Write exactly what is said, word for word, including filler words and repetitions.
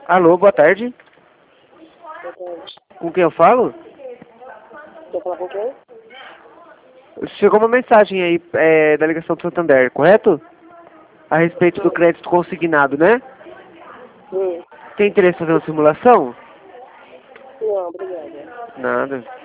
Alô, boa tarde. Boa tarde. Com quem eu falo? Quer falar com quem? Chegou uma mensagem aí é, da ligação do Santander, correto? A respeito do crédito consignado, né? Hum. Tem interesse em fazer uma simulação? Não, obrigada. Nada.